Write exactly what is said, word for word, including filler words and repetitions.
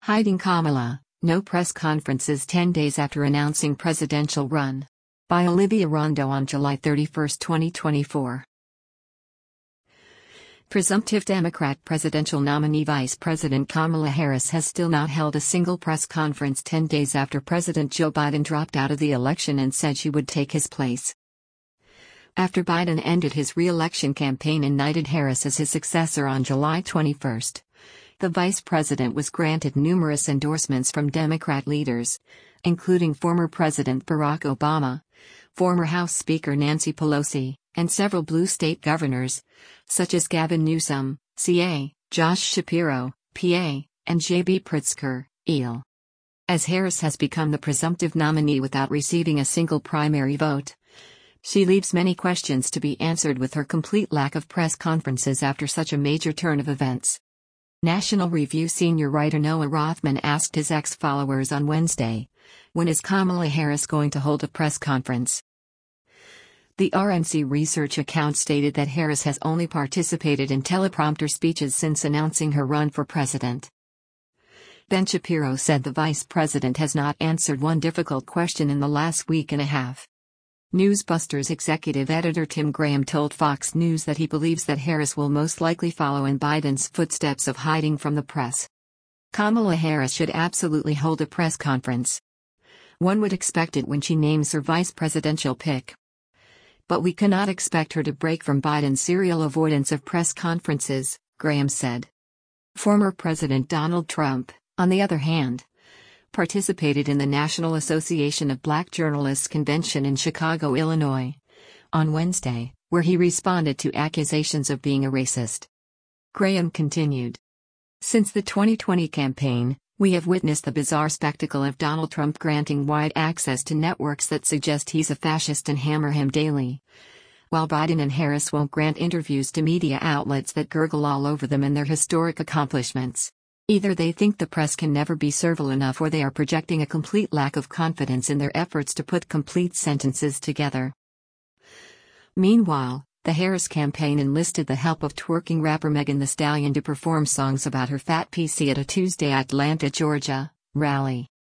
Hiding Kamala, no press conferences ten days after announcing presidential run. By Olivia Rondo on July thirty-first, twenty twenty-four. Presumptive Democrat presidential nominee Vice President Kamala Harris has still not held a single press conference ten days after President Joe Biden dropped out of the election and said she would take his place. After Biden ended his re-election campaign and knighted Harris as his successor on July twenty-first, the vice president was granted numerous endorsements from Democrat leaders, including former President Barack Obama, former House Speaker Nancy Pelosi, and several blue state governors, such as Gavin Newsom, C A, Josh Shapiro, P A, and J B Pritzker, E L. As Harris has become the presumptive nominee without receiving a single primary vote, she leaves many questions to be answered with her complete lack of press conferences after such a major turn of events. National Review senior writer Noah Rothman asked his ex-followers on Wednesday, "When is Kamala Harris going to hold a press conference?" The R N C research account stated that Harris has only participated in teleprompter speeches since announcing her run for president. Ben Shapiro said the vice president has not answered one difficult question in the last week and a half. Newsbusters executive editor Tim Graham told Fox News that he believes that Harris will most likely follow in Biden's footsteps of hiding from the press. Kamala Harris should absolutely hold a press conference. One would expect it when she names her vice presidential pick. But we cannot expect her to break from Biden's serial avoidance of press conferences, Graham said. Former President Donald Trump, on the other hand, participated in the National Association of Black Journalists convention in Chicago, Illinois, on Wednesday, where he responded to accusations of being a racist. Graham continued. Since the twenty twenty campaign, we have witnessed the bizarre spectacle of Donald Trump granting wide access to networks that suggest he's a fascist and hammer him daily, while Biden and Harris won't grant interviews to media outlets that gurgle all over them and their historic accomplishments. Either they think the press can never be servile enough or they are projecting a complete lack of confidence in their efforts to put complete sentences together. Meanwhile, the Harris campaign enlisted the help of twerking rapper Megan Thee Stallion to perform songs about her fat P C at a Tuesday Atlanta, Georgia, rally.